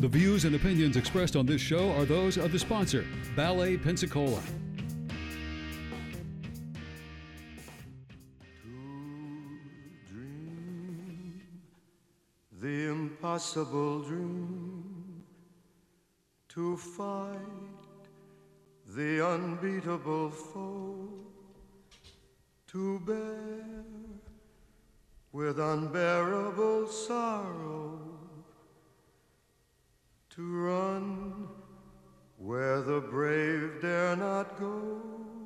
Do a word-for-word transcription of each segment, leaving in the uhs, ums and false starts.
The views and opinions expressed on this show are those of the sponsor, Ballet Pensacola. The impossible dream, to fight the unbeatable foe, to bear with unbearable sorrow, to run where the brave dare not go.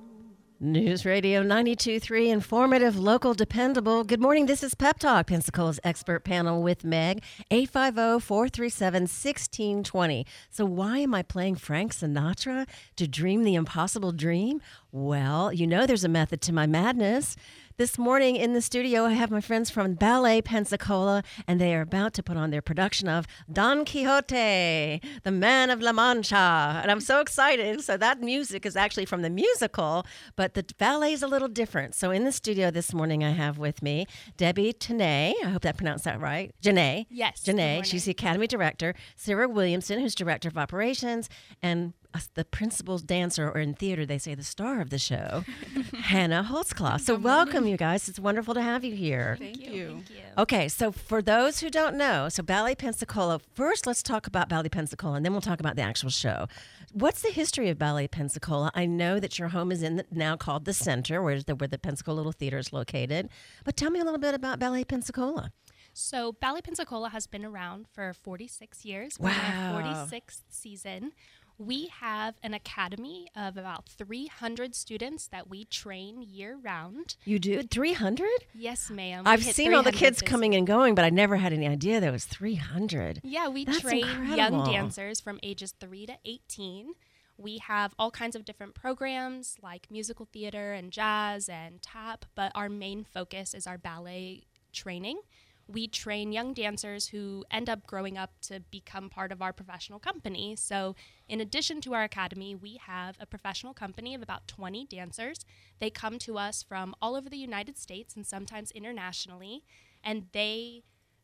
News Radio ninety-two point three, informative, local, dependable. Good morning. This is Pep Talk, Pensacola's expert panel with Meg, eight five zero, four three seven, one six two zero. So why am I playing Frank Sinatra to dream the impossible dream? Well, you know there's a method to my madness. This morning in the studio, I have my friends from Ballet Pensacola, and they are about to put on their production of Don Quixote, the Man of La Mancha. And I'm so excited. So that music is actually from the musical, but the ballet is a little different. So in the studio this morning, I have with me Debbie Tenay. I hope I pronounced that right. Janae. Yes. Janae. She's the Academy Director. Sarah Williamson, who's Director of Operations, and the principal dancer, or in theater, they say the star of the show, Hannah Holtzclaw. So welcome, you guys. It's wonderful to have you here. Thank you. Thank you. Okay, so for those who don't know, so Ballet Pensacola, first let's talk about Ballet Pensacola, and then we'll talk about the actual show. What's the history of Ballet Pensacola? I know that your home is in the, now called the Center, where the, where the Pensacola Little Theater is located. But tell me a little bit about Ballet Pensacola. So Ballet Pensacola has been around for forty-six years. Wow. We're in our forty-sixth season. We have an academy of about three hundred students that we train year-round. You do? three hundred? Yes, ma'am. I've seen all the kids coming and going, but I never had any idea there was three hundred. Yeah, we That's train incredible. young dancers from ages three to eighteen. We have all kinds of different programs like musical theater and jazz and tap, but our main focus is our ballet training. We train young dancers who end up growing up to become part of our professional company. So in addition to our academy, we have a professional company of about twenty dancers. They come to us from all over the United States and sometimes internationally, and they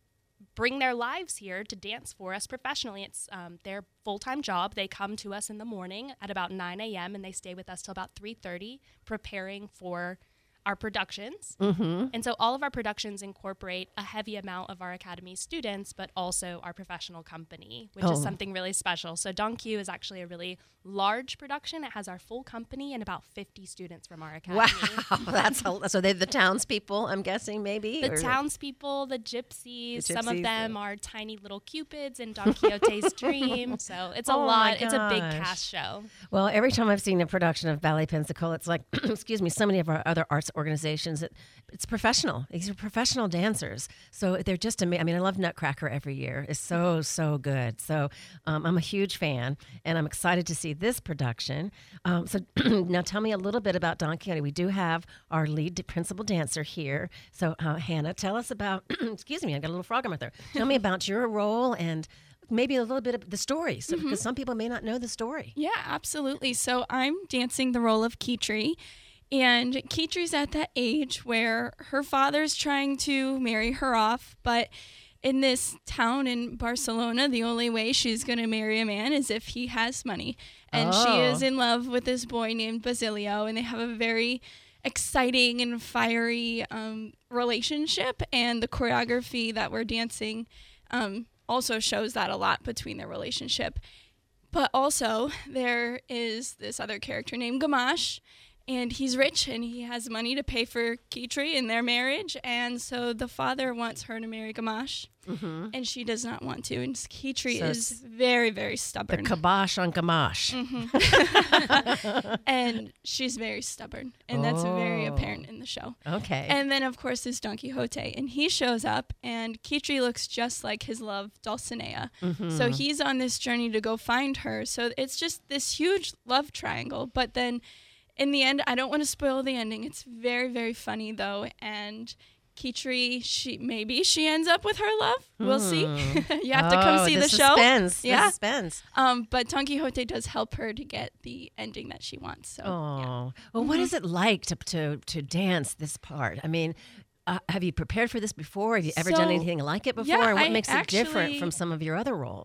bring their lives here to dance for us professionally. It's um, their full-time job. They come to us in the morning at about nine a.m. and they stay with us till about three thirty preparing for our productions. Mm-hmm. And so all of our productions incorporate a heavy amount of our academy students, but also our professional company, which Oh. is something really special. So Don Q is actually a really large production. It has our full company and about fifty students from our academy. Wow, that's a, so they're the townspeople, I'm guessing, maybe? The or- townspeople, the gypsies, The some of gypsies, them yeah. are tiny little cupids in Don Quixote's dream. So it's a Oh my lot. It's a big gosh. cast show. Well, every time I've seen a production of Ballet Pensacola, it's like, excuse me, so many of our other arts organizations, it, it's professional. These are professional dancers. So they're just amazing. I mean, I love Nutcracker every year. It's so, so good. So um, I'm a huge fan, and I'm excited to see this production. Um, so now tell me a little bit about Don Quixote. We do have our lead principal dancer here. So uh, Hannah, tell us about, excuse me, I got a little frog in my throat. Tell me about your role and maybe a little bit of the story, so, because some people may not know the story. Yeah, absolutely. So I'm dancing the role of Kitri, and Kitri's at that age where her father's trying to marry her off, but in this town in Barcelona, the only way she's going to marry a man is if he has money. And Oh. she is in love with this boy named Basilio, and they have a very exciting and fiery um, relationship, and the choreography that we're dancing um, also shows that a lot between their relationship. But also, there is this other character named Gamache, and he's rich, and he has money to pay for Kitri in their marriage, and so the father wants her to marry Gamache, Mm-hmm. and she does not want to, and Kitri So is s- very, very The stubborn. kibosh on Gamache. Mhm. And she's very stubborn, and that's very Oh. apparent in the show. Okay. And then, of course, there's Don Quixote, and he shows up, and Kitri looks just like his love, Dulcinea. Mm-hmm. So he's on this journey to go find her. So it's just this huge love triangle. But then, in the end, I don't want to spoil the ending. It's very, very funny, though, and Kitri, she maybe she ends up with her love. We'll see. You have to come Oh, see the the show. suspense, the Yeah. suspense. Um, but Don Quixote does help her to get the ending that she wants. So, Oh, yeah. well, what is it like to to to dance this part? I mean, uh, have you prepared for this before? Have you ever done So, anything like it before? yeah, and what I makes it different actually- from some of your other roles?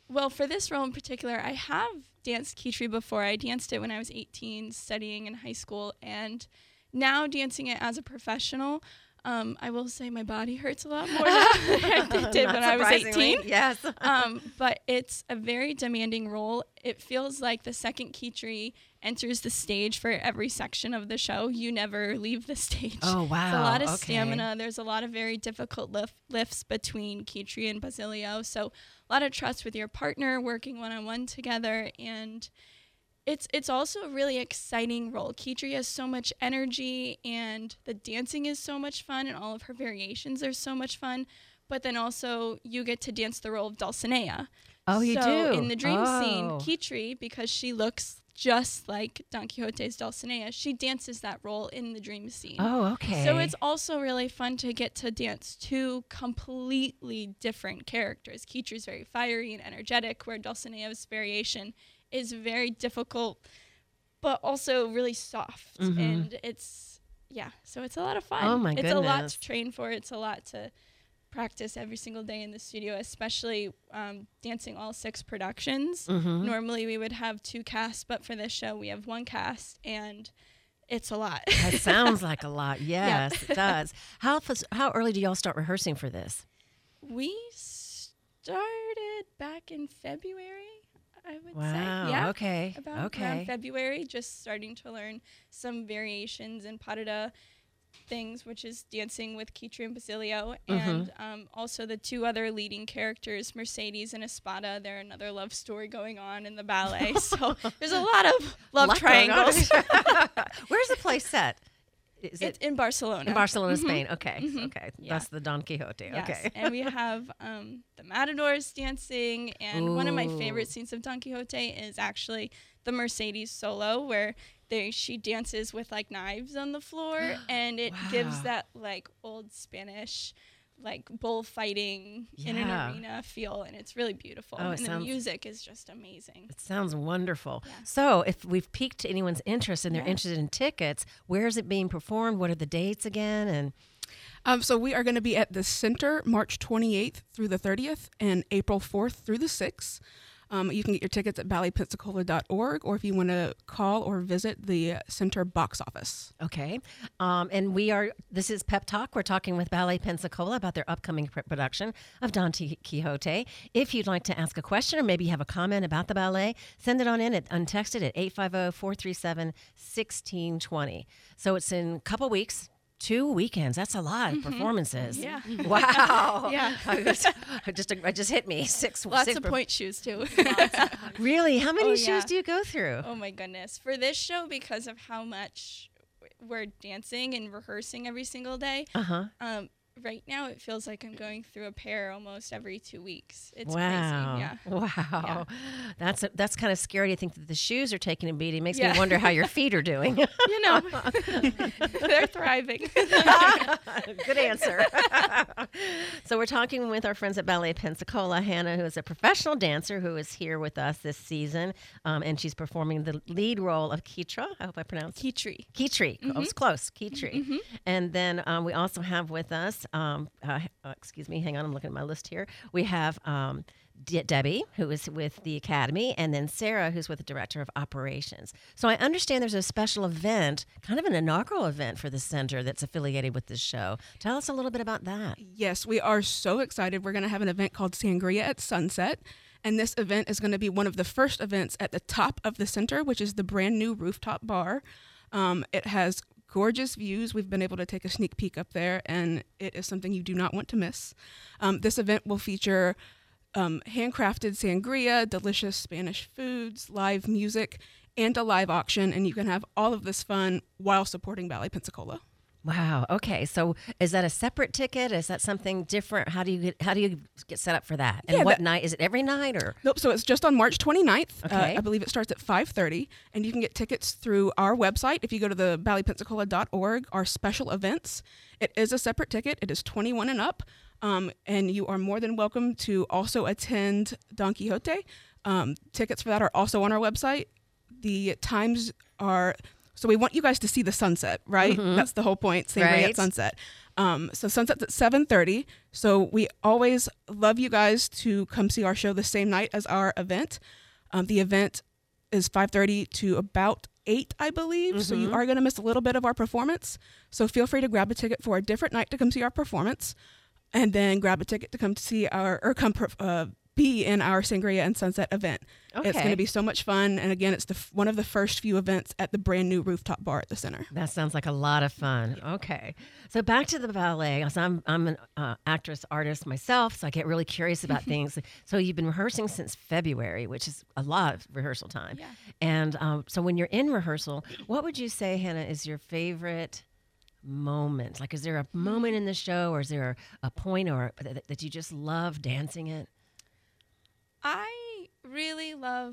Well, for this role in particular, I have danced Kitri before. I danced it when I was eighteen, studying in high school, and now dancing it as a professional, um, I will say my body hurts a lot more than it did when I was eighteen. Yes. um, but it's a very demanding role. It feels like the second Kitri enters the stage for every section of the show, you never leave the stage. Oh, wow. It's a lot of Okay. stamina. There's a lot of very difficult lift, lifts between Kitri and Basilio. So a lot of trust with your partner, working one-on-one together. And it's it's also a really exciting role. Kitri has so much energy, and the dancing is so much fun, and all of her variations are so much fun. But then also you get to dance the role of Dulcinea. Oh, you so do? in the dream Oh. scene, Kitri, because she looks just like Don Quixote's Dulcinea, she dances that role in the dream scene. Oh, okay. So it's also really fun to get to dance two completely different characters. Kitri's very fiery and energetic, where Dulcinea's variation is very difficult, but also really soft. Mhm. And it's, yeah, so it's a lot of fun. Oh, my It's a lot goodness. to train for. It's a lot to practice every single day in the studio, especially um, dancing all six productions. Mhm. Normally we would have two casts, but for this show we have one cast, and it's a lot. That sounds like a lot. Yeah. Yes, it does. How fas- how early do y'all start rehearsing for this? We started back in February, I would Wow. say. Yeah. Okay. About okay. around February, just starting to learn some variations in Parada things, which is dancing with Kitri and Basilio, Mm-hmm. and um, also the two other leading characters, Mercedes and Espada. They're another love story going on in the ballet. So there's a lot of love Lot going on. triangles. Where's the play set? Is It's it in Barcelona. in Barcelona, Mhm. Spain? Okay. Mhm. Okay. Yeah. That's the Don Quixote. Yes. Okay. And we have um, the Matadors dancing, and one of my Ooh. favorite scenes of Don Quixote is actually the Mercedes solo, where they she dances with like knives on the floor, and it gives Wow. that like old Spanish like bullfighting in an Yeah. arena feel, and it's really beautiful. Oh, it and the sounds- music is just amazing. It sounds wonderful. Yeah. So, if we've piqued anyone's interest and they're Yeah. interested in tickets, where is it being performed? What are the dates again? And Um, so we are going to be at the Center March twenty-eighth through the thirtieth and April fourth through the sixth. Um, you can get your tickets at ballet pensacola dot org, or if you want to call or visit the Center box office. okay, um, and we are. This is Pep Talk. We're talking with Ballet Pensacola about their upcoming pr- production of Don T- Quixote. If you'd like to ask a question or maybe you have a comment about the ballet, send it on in at untexted at eight five zero, four three seven, one six two zero. So it's in a couple weeks. Two weekends. That's a lot of performances. Yeah. Wow. Yeah. I was, I just it just hit me. Six. Lots six of per- point shoes too. Really? How many Oh, shoes yeah. do you go through? Oh my goodness. For this show, because of how much we're dancing and rehearsing every single day, Uh huh. um, right now it feels like I'm going through a pair almost every two weeks. It's Wow. crazy. Yeah. Wow. That's a, that's kind of scary to think that the shoes are taking a beating. Makes me Yeah. wonder how your feet are doing. You know, they're thriving. Good answer. So we're talking with our friends at Ballet Pensacola, Hannah, who is a professional dancer who is here with us this season, um, and she's performing the lead role of Kitra. I hope I pronounced it. Kitri. Kitri. I was close. Kitri. And then um, we also have with us, um, uh, uh, excuse me, hang on, I'm looking at my list here. We have um, De- Debbie, who is with the Academy, and then Sarah, who's with the Director of Operations. So I understand there's a special event, kind of an inaugural event for the center that's affiliated with this show. Tell us a little bit about that. Yes, we are so excited. We're going to have an event called Sangria at Sunset. And this event is going to be one of the first events at the top of the center, which is the brand new rooftop bar. Um, it has gorgeous views. We've been able to take a sneak peek up there, and it is something you do not want to miss. Um, this event will feature um, handcrafted sangria, delicious Spanish foods, live music, and a live auction. And you can have all of this fun while supporting Ballet Pensacola. Wow. Okay. So is that a separate ticket? Is that something different? How do you get, how do you get set up for that? And Yeah, what that- night? Is it every night or? Nope. So it's just on March twenty-ninth. Okay. Uh, I believe it starts at five thirty, and you can get tickets through our website. If you go to the ballet pensacola dot org, our special events, it is a separate ticket. It is twenty-one and up, um, and you are more than welcome to also attend Don Quixote. Um, tickets for that are also on our website. The times are. So we want you guys to see the sunset, right? That's the whole point, Sangria Right. at sunset. Um, so sunset's at seven thirty. So we always love you guys to come see our show the same night as our event. Um, the event is five thirty to about eight, I believe. Mm-hmm. So you are going to miss a little bit of our performance. So feel free to grab a ticket for a different night to come see our performance, and then grab a ticket to come to see our, or come uh, be in our Sangria and Sunset event. Okay. It's going to be so much fun. And again, it's the f- one of the first few events at the brand new rooftop bar at the center. That sounds like a lot of fun. Okay. So back to the ballet. So I'm, I'm an uh, actress, artist myself, so I get really curious about things. So you've been rehearsing since February, which is a lot of rehearsal time. Yeah. And um, so when you're in rehearsal, what would you say, Hannah, is your favorite moment? Like, is there a moment in the show, or is there a, a point or that, that you just love dancing it? I really love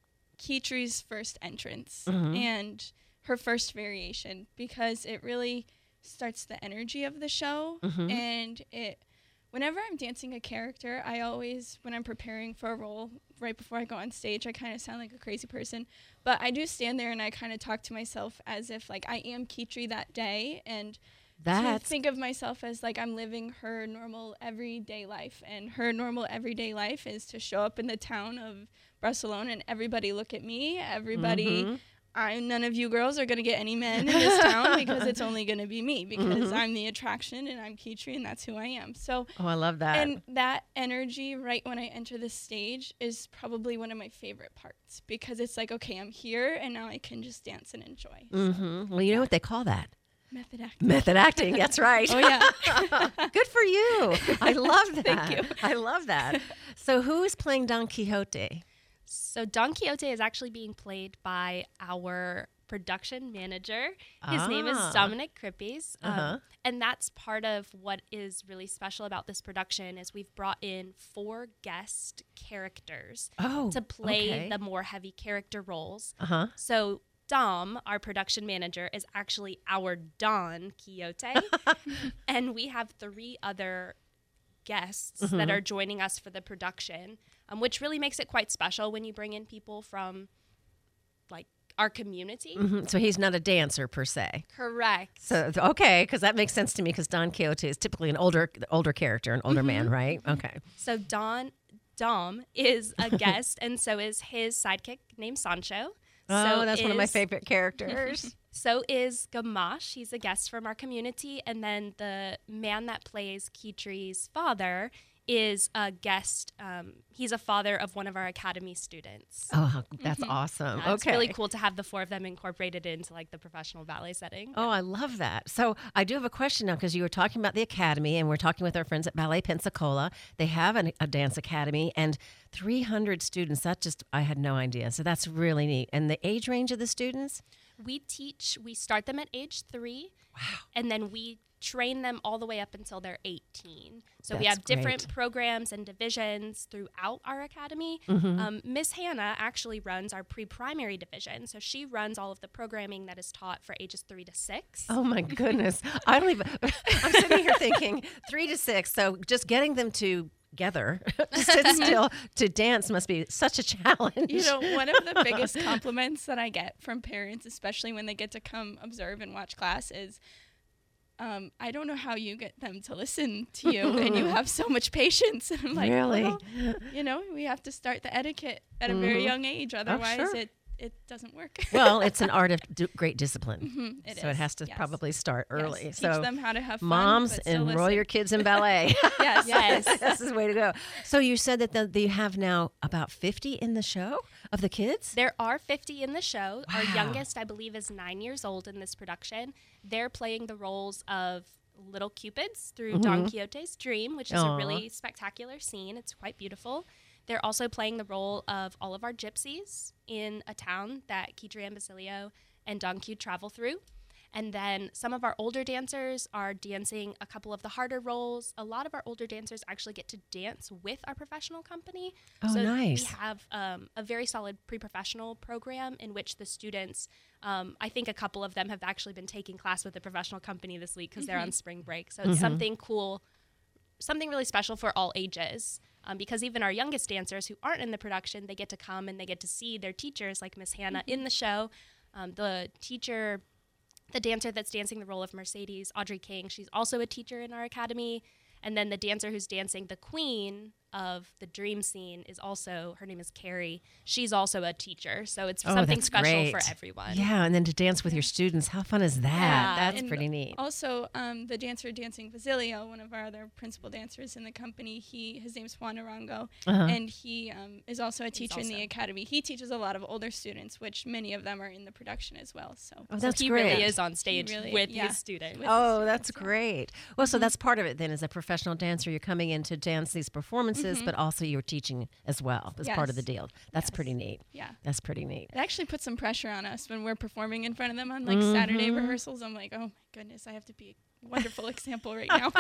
Kitri's first entrance Mm-hmm. and her first variation, because it really starts the energy of the show. Mm-hmm. And it, whenever I'm dancing a character, I always, when I'm preparing for a role, right before I go on stage, I kind of sound like a crazy person. But I do stand there and I kind of talk to myself as if like I am Kitri that day, and That's to think of myself as like I'm living her normal everyday life, and her normal everyday life is to show up in the town of Barcelona and everybody look at me. Everybody, Mm-hmm. I none of you girls are gonna get any men in this town, because it's only gonna be me, because Mm-hmm. I'm the attraction and I'm Kitri and that's who I am. So Oh, I love that. and that energy right when I enter the stage is probably one of my favorite parts, because it's like, okay, I'm here and now I can just dance and enjoy. So, Mm-hmm. Well, you know what they call that? method acting. Method acting. That's right. Oh yeah. Good for you. I love that. Thank you. I love that. So who is playing Don Quixote? So Don Quixote is actually being played by our production manager. His name is Ah. Dominic Krippes. Um, Uh-huh. and that's part of what is really special about this production is we've brought in four guest characters Oh, to play okay. the more heavy character roles. Uh-huh. So Dom, our production manager, is actually our Don Quixote. And we have three other guests Mm-hmm. that are joining us for the production, um, which really makes it quite special when you bring in people from like our community. Mhm. So he's not a dancer per se. Correct. So okay, because that makes sense to me. Because Don Quixote is typically an older, older character, an older man, right? Okay. So Don Dom is a guest, and so is his sidekick named Sancho. Oh, So that's one of my is- favorite characters. So is Gamache. He's a guest from our community. And then the man that plays Kitri's father is a guest. Um, he's a father of one of our academy students. Oh, how- that's awesome. Uh, It's okay. really cool to have the four of them incorporated into like the professional ballet setting. Oh, I love that. So I do have a question now, because you were talking about the academy, and we're talking with our friends at Ballet Pensacola. They have an, a dance academy and three hundred students. That just, I had no idea. So that's really neat. And the age range of the students? We teach, we start them at age three. Wow. And then we train them all the way up until they're eighteen. So we That's have different great. programs and divisions throughout our academy. Mm-hmm. Um, Miss Hannah actually runs our pre-primary division. So she runs all of the programming that is taught for ages three to six. Oh my goodness. I don't even, I'm sitting here thinking three to six. So just getting them to together to sit still to dance must be such a challenge. You know, one of the biggest compliments that I get from parents, especially when they get to come observe and watch class, is um, I don't know how you get them to listen to you and you have so much patience. And I'm like, Really? well, you know, we have to start the etiquette at a very young age. Otherwise, sure. it, it doesn't work. Well, it's an art of d- great discipline. Mhm, it so it is, has to yes. probably start Yes, early. teach So them how to have fun, moms, but still enroll listen. your kids in ballet. Yes. Yes. This is the way to go. So you said that the, you have now about fifty in the show of the kids? There are fifty in the show. Our Wow. youngest, I believe, is nine years old in this production. They're playing the roles of little cupids through Don Quixote's dream, which is Aw. a really spectacular scene. It's quite beautiful. They're also playing the role of all of our gypsies in a town that Kitri and Basilio and Don Q travel through. And then some of our older dancers are dancing a couple of the harder roles. A lot of our older dancers actually get to dance with our professional company. Oh, so nice. we have um, a very solid pre-professional program in which the students, um, I think a couple of them have actually been taking class with the professional company this week because they're on spring break. So it's something cool, something really special for all ages. Um, because even our youngest dancers who aren't in the production, they get to come and they get to see their teachers like Miss Hannah in the show. Um, the teacher the dancer that's dancing the role of Mercedes, Audrey King, she's also a teacher in our academy. And then the dancer who's dancing the queen of the dream scene is also, her name is Carrie. She's also a teacher. So it's Oh, something that's special great. for everyone. Yeah, and then to dance with your students. How fun is that? Yeah, That's and pretty neat. Also, um, the dancer dancing Basilio, one of our other principal dancers in the company, he his name's Juan Arango, Uh-huh. and he um, is also a teacher in the also- academy. He teaches a lot of older students, which many of them are in the production as well. So Oh, So that's he great. really is on stage really- with yeah. his students. With- Oh, the that's students, yeah. great. Well, so that's part of it then. As a professional dancer, you're coming in to dance these performances, Mhm. but also you're teaching as well as part of the Yes. deal. That's Yes. pretty neat. Yeah. That's pretty neat. It actually puts some pressure on us when we're performing in front of them on like Saturday Mhm. rehearsals. I'm like, oh my goodness, I have to be a wonderful example right now.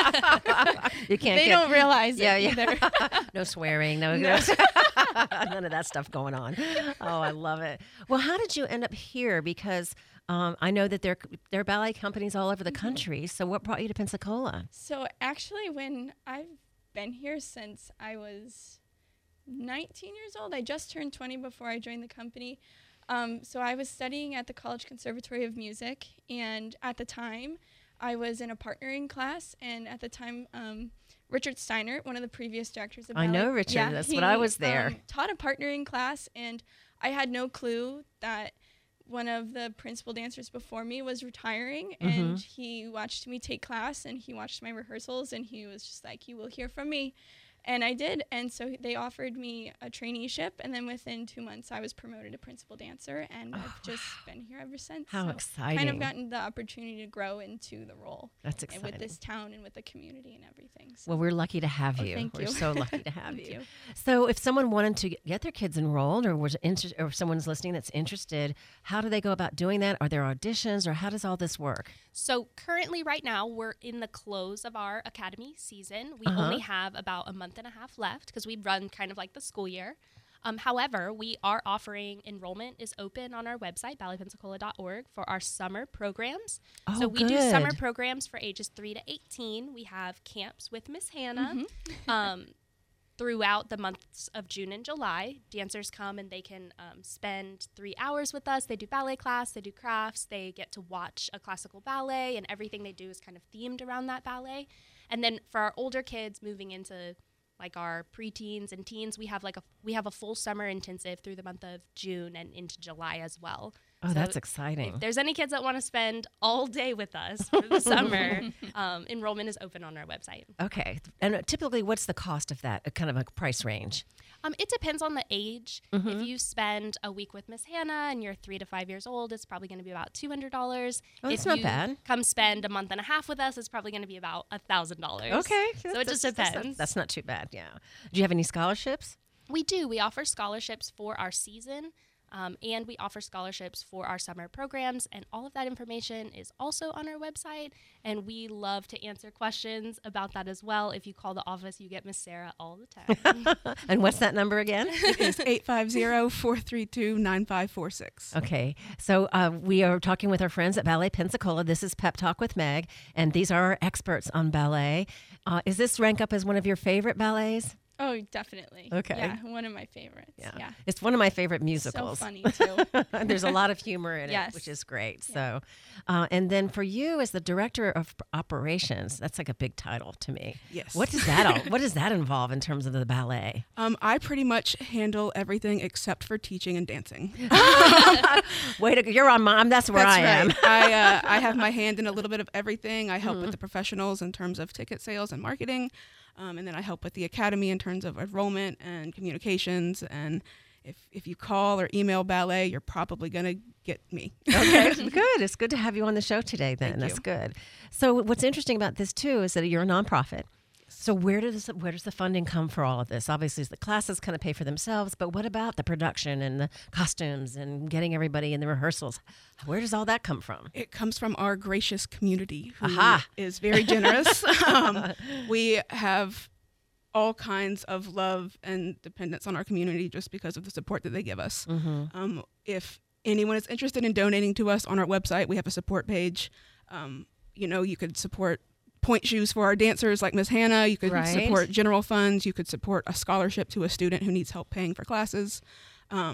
You can't they get don't realize yeah, it yeah. either. no swearing, no, No. none of that stuff going on. Oh, I love it. Well, how did you end up here? Because um, I know that there there are ballet companies all over the country. So, what brought you to Pensacola? So actually, when I've been here since I was nineteen years old, I just turned twenty before I joined the company. Um, so I was studying at the College Conservatory of Music, and at the time, I was in a partnering class, and at the time, um, Richard Steiner, one of the previous directors of I ballet, know Richard. yeah, That's he, when I was there. um, taught a partnering class, and I had no clue that one of the principal dancers before me was retiring, Mm-hmm. and he watched me take class, and he watched my rehearsals, and he was just like, you will hear from me. And I did, and so they offered me a traineeship, and then within two months, I was promoted to principal dancer, and I've just been here ever since. How so exciting. Kind of gotten the opportunity to grow into the role. That's and exciting. with this town and with the community and everything. So. Well, we're lucky to have Oh, you. thank we're you. so lucky to have Thank you. you. So, if someone wanted to get their kids enrolled, or was inter- or if someone's listening that's interested, how do they go about doing that? Are there auditions, or how does all this work? So currently, right now, we're in the close of our academy season. We Uh-huh. only have about a month and a half left because we run kind of like the school year. Um, however, we are offering enrollment is open on our website, ballet pensacola dot org, for our summer programs. Oh, so we do summer good. programs for ages three to eighteen. We have camps with Miss Hannah. Mm-hmm. Um, throughout the months of June and July, dancers come and they can um, spend three hours with us. They do ballet class, they do crafts, they get to watch a classical ballet, and everything they do is kind of themed around that ballet. And then for our older kids moving into like our preteens and teens, we have like a we have a full summer intensive through the month of June and into July as well. Oh, So that's exciting. If there's any kids that want to spend all day with us for the summer, um, enrollment is open on our website. Okay. And uh, typically, what's the cost of that? A kind of a price range? Um, it depends on the age. Mm-hmm. If you spend a week with Miss Hannah and you're three to five years old, it's probably going to be about two hundred dollars. Oh, that's if not you bad. come spend a month and a half with us, it's probably going to be about one thousand dollars. Okay. So it That's- just that's- depends. That's, that's not too bad, yeah. Do you have any scholarships? We do. We offer scholarships for our season. Um, and we offer scholarships for our summer programs, and all of that information is also on our website. And we love to answer questions about that as well. If you call the office, you get Miss Sarah all the time. And what's that number again? It is eight five zero, four three two, nine five four six. Okay, so uh, we are talking with our friends at Ballet Pensacola. This is Pep Talk with Meg, and these are our experts on ballet. Uh, is this rank up as one of your favorite ballets? Oh, definitely. Okay. Yeah, one of my favorites. Yeah. It's one of my favorite musicals. So funny, too. There's a lot of humor in Yes. it, which is great. So, uh, and then for you as the director of operations, that's like a big title to me. Yes. What does that all, what does that involve in terms of the ballet? Um, I pretty much handle everything except for teaching and dancing. Wait, a- you're on my. That's where That's I am. right. I uh, I have my hand in a little bit of everything. I help with the professionals in terms of ticket sales and marketing, um, and then I help with the academy in terms of enrollment and communications. And if if you call or email ballet, you're probably gonna get me. Okay, good. It's good to have you on the show today. Then Thank that's you. good. So what's interesting about this too is that you're a nonprofit. So where does where does the funding come for all of this? Obviously, the classes kind of pay for themselves, but what about the production and the costumes and getting everybody in the rehearsals? Where does all that come from? It comes from our gracious community, who is Aha. very generous. um, we have all kinds of love and dependence on our community just because of the support that they give us. Um, if anyone is interested in donating to us on our website, we have a support page. Um, you know, you could support point shoes for our dancers like Miss Hannah. You could Right. support general funds. You could support a scholarship to a student who needs help paying for classes. Um,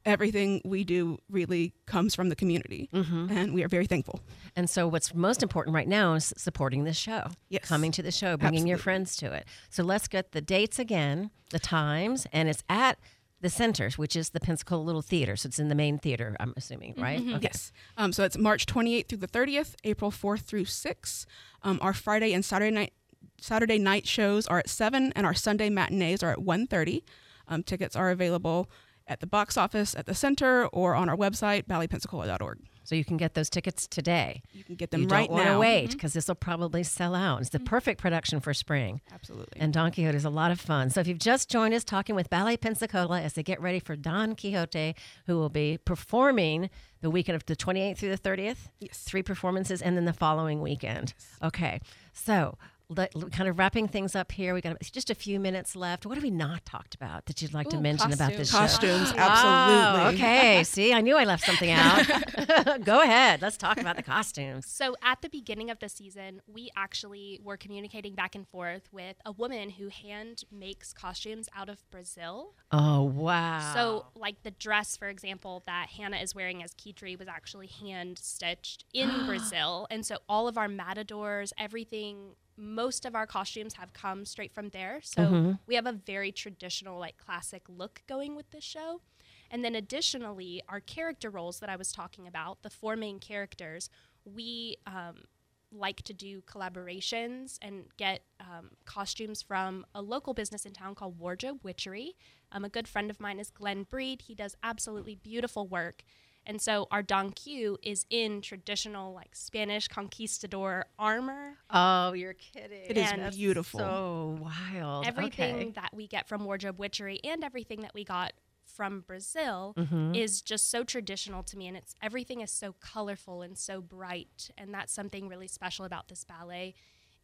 everything we do really comes from the community, Mm-hmm. and we are very thankful. And so what's most important right now is supporting this show. Yes. Coming to the show, bringing your Absolutely. friends to it. So let's get the dates again, the times, and it's at the Centers, which is the Pensacola Little Theater. So it's in the main theater, I'm assuming, right? Okay. Yes. Um, so it's March twenty-eighth through the thirtieth, April fourth through sixth. Um, our Friday and Saturday night Saturday night shows are at seven, and our Sunday matinees are at one thirty. Um, tickets are available at the box office at the center or on our website, ballet pensacola dot org. So you can get those tickets today. You can get them You right don't want to now. wait because this will probably sell out. It's the perfect production for spring. Absolutely. And Don Quixote is a lot of fun. So if you've just joined us talking with Ballet Pensacola as they get ready for Don Quixote, who will be performing the weekend of the twenty-eighth through the thirtieth. Yes. Three performances, and then the following weekend. Okay. So let, kind of wrapping things up here. We got just a few minutes left. What have we not talked about that you'd like to Ooh, mention about this show? Costumes, Oh, absolutely. okay. See, I knew I left something out. Go ahead. Let's talk about the costumes. So at the beginning of the season, we actually were communicating back and forth with a woman who hand makes costumes out of Brazil. Oh, wow. So like the dress, for example, that Hannah is wearing as Kitri was actually hand stitched in Brazil. And so all of our matadors, everything, most of our costumes have come straight from there. So Mm-hmm. we have a very traditional, like classic look going with this show. And then additionally, our character roles that I was talking about, the four main characters, we um, like to do collaborations and get um, costumes from a local business in town called Wardrobe Witchery. Um, a good friend of mine is Glenn Breed. He does absolutely beautiful work. And so our Don Q is in traditional like Spanish conquistador armor. Oh, you're kidding. It is And beautiful. So wild. Everything Okay. that we get from Wardrobe Witchery and everything that we got from Brazil Mm-hmm. is just so traditional to me, and it's everything is so colorful and so bright, and that's something really special about this ballet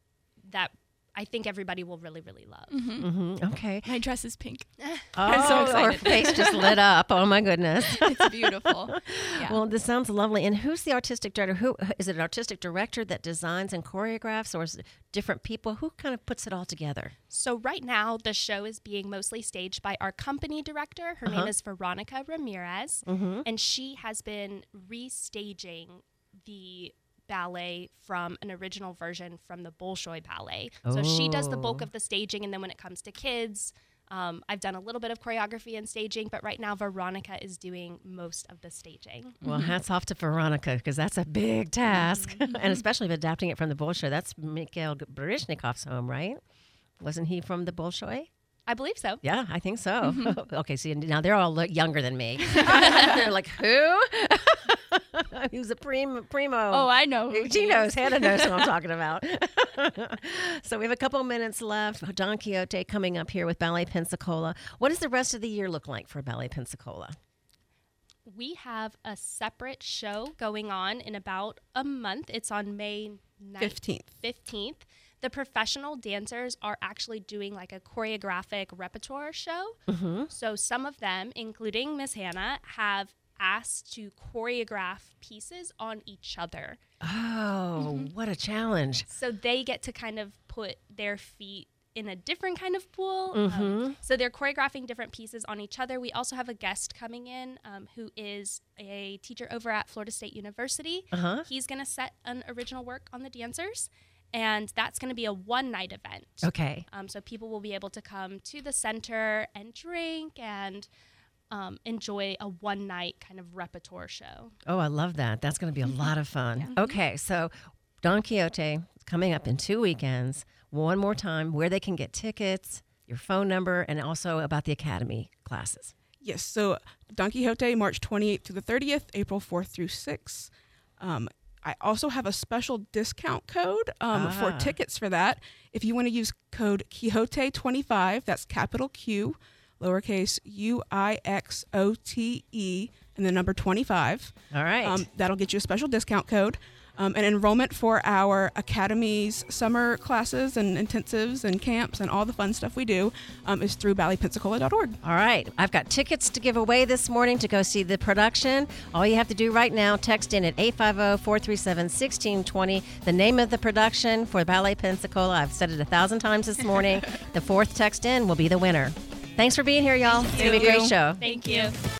that I think everybody will really, really love. Mm-hmm. Okay. My dress is pink. Oh, so her excited. face just lit up. Oh my goodness. It's beautiful. Yeah. Well, this sounds lovely. And who's the artistic director? Who is it? An artistic director that designs and choreographs, or is it different people? Who kind of puts it all together? So right now, the show is being mostly staged by our company director. Her Uh-huh. name is Veronica Ramirez, Mm-hmm. and she has been restaging the ballet from an original version from the Bolshoi Ballet. So she does the bulk Oh. of the staging, and then when it comes to kids, um, I've done a little bit of choreography and staging, but right now Veronica is doing most of the staging. Well, hats off to Veronica, because that's a big task, and especially if adapting it from the Bolshoi. That's Mikhail Baryshnikov's home, right? Wasn't he from the Bolshoi? I believe so. Yeah, I think so. Okay, see, now they're all look younger than me. They're like, who? He was a prim- primo. Oh, I know. who She he knows. is. Hannah knows what I'm talking about. So we have a couple minutes left. Don Quixote coming up here with Ballet Pensacola. What does the rest of the year look like for Ballet Pensacola? We have a separate show going on in about a month. It's on May ninth, fifteenth. fifteenth. The professional dancers are actually doing like a choreographic repertoire show. Mm-hmm. So some of them, including Miss Hannah, have asked to choreograph pieces on each other. Oh, what a challenge. So they get to kind of put their feet in a different kind of pool. Mm-hmm. Um, so they're choreographing different pieces on each other. We also have a guest coming in um, who is a teacher over at Florida State University. Uh-huh. He's going to set an original work on the dancers, and that's going to be a one-night event. Okay. Um, so people will be able to come to the center and drink and um, enjoy a one-night kind of repertoire show. Oh, I love that. That's going to be a lot of fun. Okay, so Don Quixote is coming up in two weekends. One more time, where they can get tickets, your phone number, and also about the Academy classes. Yes, so Don Quixote, March twenty-eighth through the thirtieth, April fourth through sixth. Um, I also have a special discount code um, Ah. for tickets for that. If you want to use code Quixote twenty-five, that's capital Q, lowercase U I X O T E, and the number twenty-five. All right. Um, that'll get you a special discount code. Um, and enrollment for our Academy's summer classes and intensives and camps and all the fun stuff we do um, is through ballet pensacola dot org. All right. I've got tickets to give away this morning to go see the production. All you have to do right now, text in at eight five zero, four three seven, one six two zero the name of the production for Ballet Pensacola. I've said it a thousand times this morning. The fourth text in will be the winner. Thanks for being here, y'all. It's going to be a great show. Thank you.